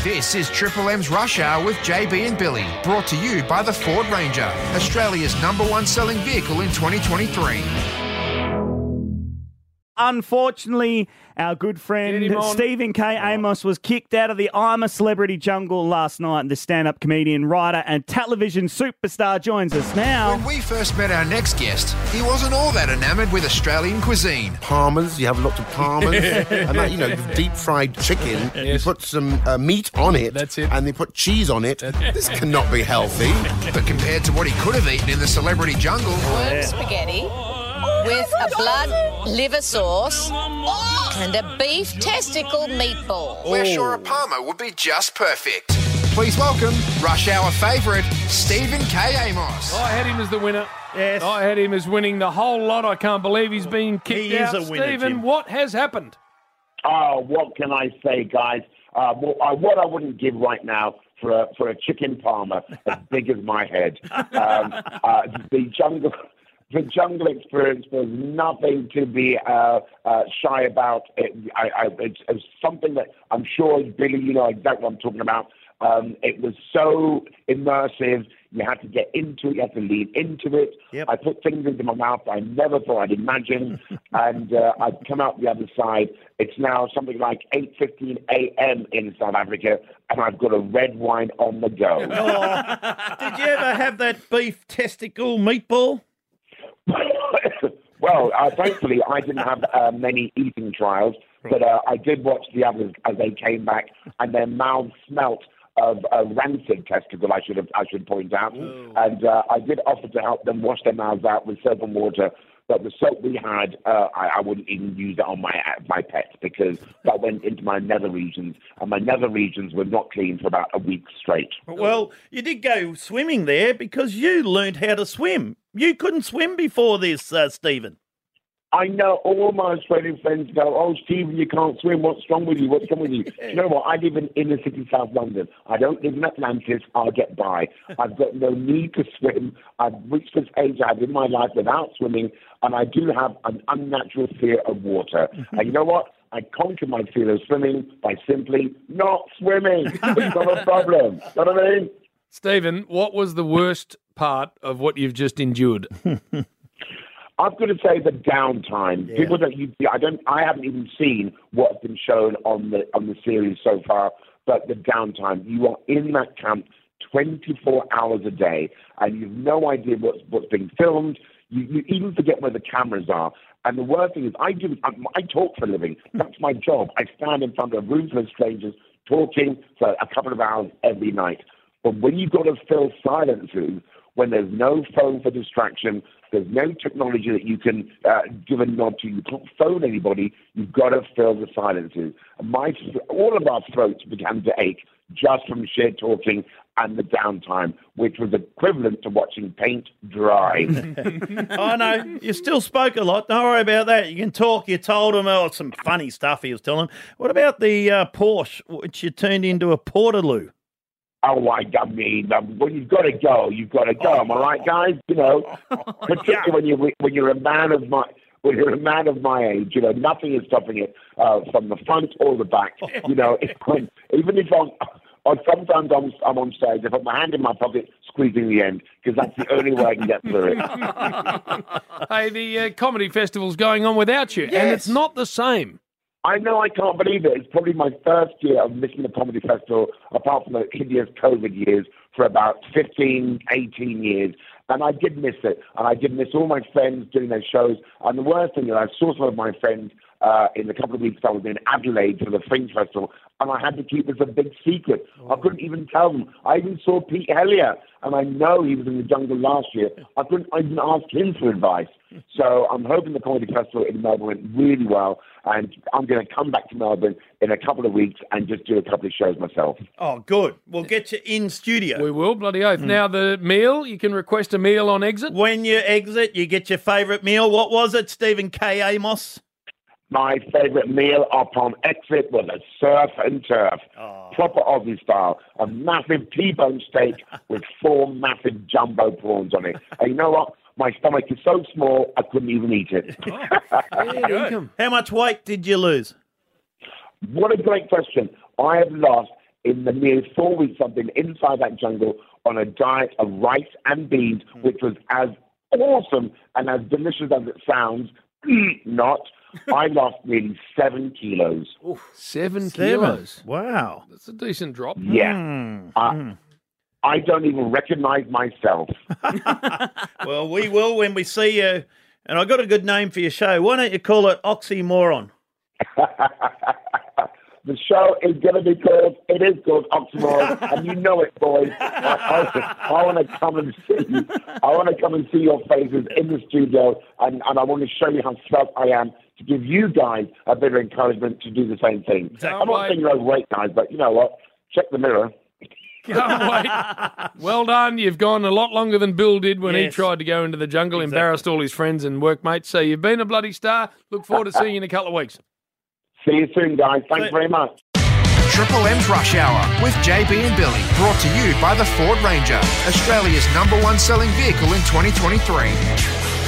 This is Triple M's Rush Hour with JB and Billy, brought to you by the Ford Ranger, Australia's #1 selling vehicle in 2023. Unfortunately, our good friend Stephen K. Amos was kicked out of the I'm a Celebrity jungle last night, and the stand-up comedian, writer and television superstar joins us now. When we first met our next guest, he wasn't all that enamoured with Australian cuisine. Parmas, you have lots of parmas, and that, the deep-fried chicken, you put some meat on it, That's it. and they put cheese on it. This cannot be healthy. But compared to what he could have eaten in the celebrity jungle, Worm spaghetti with a blood liver sauce and a beef testicle meatball. we're sure a Parma would be just perfect. Please welcome Rush Hour favourite, Stephen K. Amos. I had him as the winner. Yes. I had him as winning the whole lot. I can't believe he's been kicked He is out. a winner, Stephen, Jim. what has happened? Oh, what can I say, guys? What I wouldn't give right now for a chicken parma as big as my head. The jungle experience was nothing to be shy about. It's something that I'm sure, Billy, you know exactly what I'm talking about. It was so immersive. You had to get into it. You had to lean into it. Yep. I put things into my mouth I never thought I'd imagine. And I've come out the other side. It's now something like 8:15 a.m. in South Africa, and I've got a red wine on the go. Did you ever have that beef testicle meatball? Well, thankfully, I didn't have many eating trials, but I did watch the others as they came back, and their mouths smelt of a rancid testicle, I should point out. Ooh. And I did offer to help them wash their mouths out with soap and water, but the soap we had, I wouldn't even use it on my pets because that went into my nether regions, and my nether regions were not clean for about a week straight. Well, you did go swimming there because you learned how to swim. You couldn't swim before this, Stephen. I know all my Australian friends go, "Oh, Stephen, you can't swim. What's wrong with you? What's wrong with you?" You know what? I live in inner city South London. I don't live in Atlantis. I'll get by. I've got no need to swim. I've reached this age I have in my life without swimming, and I do have an unnatural fear of water. And you know what? I conquer my fear of swimming by simply not swimming. It's not a problem. You know what I mean? Stephen, what was the worst part of what you've just endured? I've got to say the downtime. Yeah. People I haven't even seen what's been shown on the series so far, but the downtime. You are in that camp 24 hours a day, and you've no idea what's being filmed. You even forget where the cameras are. And the worst thing is, I talk for a living. That's my job. I stand in front of a room full of strangers talking for a couple of hours every night. But when you've got to fill silences, when there's no phone for distraction, there's no technology that you can give a nod to. You can't phone anybody. You've got to fill the silences. All of our throats began to ache just from sheer talking and the downtime, which was equivalent to watching paint dry. I know. You still spoke a lot. Don't worry about that. You can talk. You told him some funny stuff he was telling him. What about the Porsche, which you turned into a Portaloo? Oh, I mean, when you've got to go, you've got to go. Am I right, guys? You know, particularly when you're a man of my age, nothing is stopping it from the front or the back. Even if sometimes I'm on stage, I put my hand in my pocket, squeezing the end, because that's the only way I can get through it. Hey, the comedy festival's going on without you, and it's not the same. I know, I can't believe it. It's probably my first year of missing the comedy festival, apart from the hideous COVID years, for about 15, 18 years. And I did miss it. And I did miss all my friends doing their shows. And the worst thing is I saw some of my friends in the couple of weeks I was in Adelaide for the Fringe Festival, and I had to keep this a big secret. I couldn't even tell them. I even saw Pete Hellier, and I know he was in the jungle last year. I couldn't even ask him for advice. So I'm hoping the Comedy Festival in Melbourne went really well, and I'm going to come back to Melbourne in a couple of weeks and just do a couple of shows myself. Oh, good. We'll get you in studio. We will, bloody oath. Now, the meal, you can request a meal on exit. When you exit, you get your favourite meal. What was it, Stephen K. Amos? My favourite meal upon exit was a surf and turf, proper Aussie style, a massive T-bone steak with 4 massive jumbo prawns on it. And you know what? My stomach is so small, I couldn't even eat it. How much weight did you lose? What a great question. I have lost in the near 4 weeks I've been inside that jungle on a diet of rice and beans, which was as awesome and as delicious as it sounds, not. I lost nearly 7 kilos. Ooh, 7 kilos. Wow. That's a decent drop. Yeah. I don't even recognize myself. Well, we will when we see you. And I got a good name for your show. Why don't you call it Oxymoron? The show is going to be called, it is called Oxymoron, and you know it, boys. I want to come and see you. I want to come and see your faces in the studio, and I want to show you how svelte I am to give you guys a bit of encouragement to do the same thing. I'm not saying you're overweight, guys, but you know what? Check the mirror. Can't wait. Well done. You've gone a lot longer than Bill did when he tried to go into the jungle, embarrassed all his friends and workmates. So you've been a bloody star. Look forward to seeing you in a couple of weeks. See you soon, guys. Thanks very much. Triple M's Rush Hour with JB and Billy, brought to you by the Ford Ranger, Australia's #1 selling vehicle in 2023.